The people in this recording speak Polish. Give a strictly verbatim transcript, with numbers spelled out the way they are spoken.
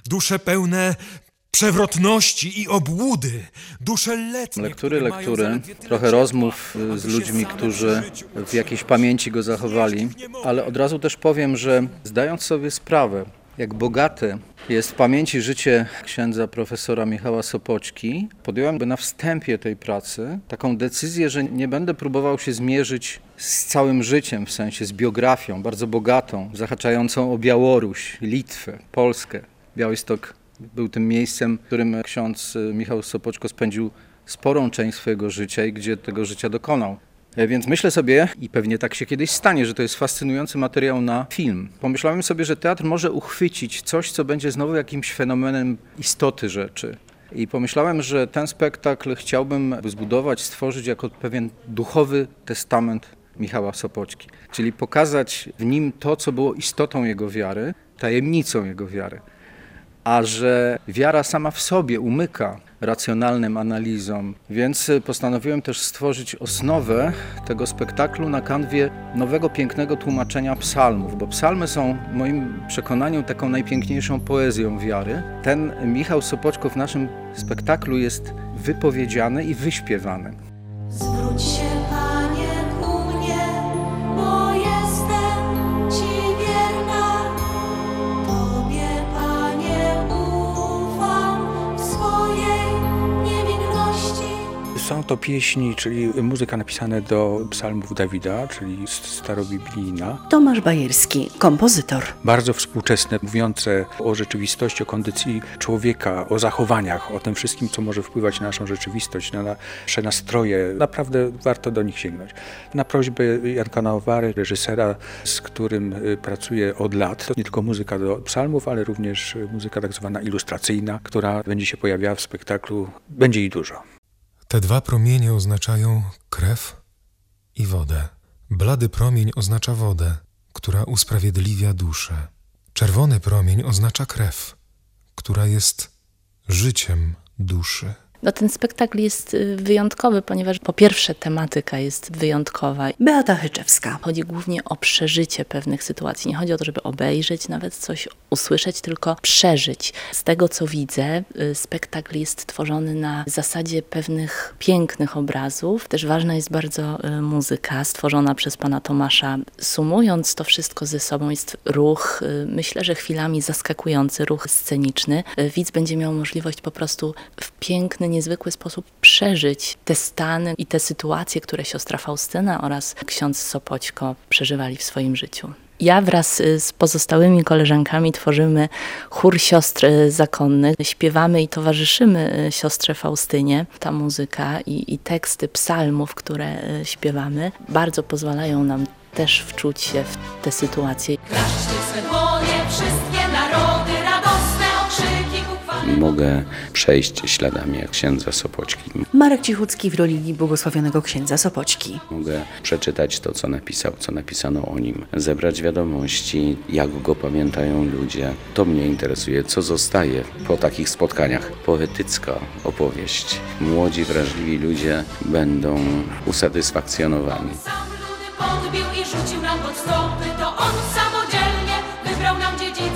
dusze pełne przewrotności i obłudy, dusze letnie. Lektury, lektury, trochę rozmów z ludźmi, którzy w jakiejś pamięci go zachowali, ale od razu też powiem, że zdając sobie sprawę, jak bogate jest w pamięci życie księdza profesora Michała Sopoćki, podjąłem na wstępie tej pracy taką decyzję, że nie będę próbował się zmierzyć z całym życiem, w sensie z biografią bardzo bogatą, zahaczającą o Białoruś, Litwę, Polskę. Białystok był tym miejscem, w którym ksiądz Michał Sopoćko spędził sporą część swojego życia i gdzie tego życia dokonał. Więc myślę sobie, i pewnie tak się kiedyś stanie, że to jest fascynujący materiał na film. Pomyślałem sobie, że teatr może uchwycić coś, co będzie znowu jakimś fenomenem istoty rzeczy. I pomyślałem, że ten spektakl chciałbym zbudować, stworzyć jako pewien duchowy testament Michała Sopoćki. Czyli pokazać w nim to, co było istotą jego wiary, tajemnicą jego wiary. A że wiara sama w sobie umyka racjonalnym analizom, więc postanowiłem też stworzyć osnowę tego spektaklu na kanwie nowego, pięknego tłumaczenia psalmów, bo psalmy są w moim przekonaniu taką najpiękniejszą poezją wiary. Ten Michał Sopoćko w naszym spektaklu jest wypowiedziany i wyśpiewany. Zwróć się, Panie, ku mnie, bo jestem Ci wierna. Tobie, Panie, ufam w swojej niewinności. Są to pieśni, czyli muzyka napisana do psalmów Dawida, czyli starobiblijna. Tomasz Bajerski, kompozytor. Bardzo współczesne, mówiące o rzeczywistości, o kondycji człowieka, o zachowaniach, o tym wszystkim, co może wpływać na naszą rzeczywistość, na nasze nastroje. Naprawdę warto do nich sięgnąć. Na prośbę Janka Nowary, reżysera, z którym pracuję od lat, to nie tylko muzyka do psalmów, ale również muzyka tak zwana ilustracyjna, która będzie się pojawiała w spektaklu. Będzie jej dużo. Te dwa promienie oznaczają krew i wodę. Blady promień oznacza wodę, która usprawiedliwia duszę. Czerwony promień oznacza krew, która jest życiem duszy. No, ten spektakl jest wyjątkowy, ponieważ po pierwsze tematyka jest wyjątkowa. Beata Hyczewska. Chodzi głównie o przeżycie pewnych sytuacji. Nie chodzi o to, żeby obejrzeć, nawet coś usłyszeć, tylko przeżyć. Z tego, co widzę, spektakl jest tworzony na zasadzie pewnych pięknych obrazów. Też ważna jest bardzo muzyka stworzona przez pana Tomasza. Sumując to wszystko ze sobą, jest ruch, myślę, że chwilami zaskakujący, ruch sceniczny. Widz będzie miał możliwość po prostu w piękny, niezwykły sposób przeżyć te stany i te sytuacje, które siostra Faustyna oraz ksiądz Sopoćko przeżywali w swoim życiu. Ja wraz z pozostałymi koleżankami tworzymy chór siostr zakonnych. Śpiewamy i towarzyszymy siostrze Faustynie. Ta muzyka i, i teksty psalmów, które śpiewamy, bardzo pozwalają nam też wczuć się w te sytuacje. Klaszczcie swe dłonie, wszystkie narody, radosne okrzyki ku chwale. Mogę przejść śladami jak księdza Sopoćki. Marek Cichucki w roli błogosławionego księdza Sopoćki. Mogę przeczytać to, co napisał, co napisano o nim. Zebrać wiadomości, jak go pamiętają ludzie. To mnie interesuje, co zostaje po takich spotkaniach. Poetycka opowieść. Młodzi, wrażliwi ludzie będą usatysfakcjonowani. Sam ludy podbił i rzucił nam pod stopy, to on samodzielnie wybrał nam dziedzictwo.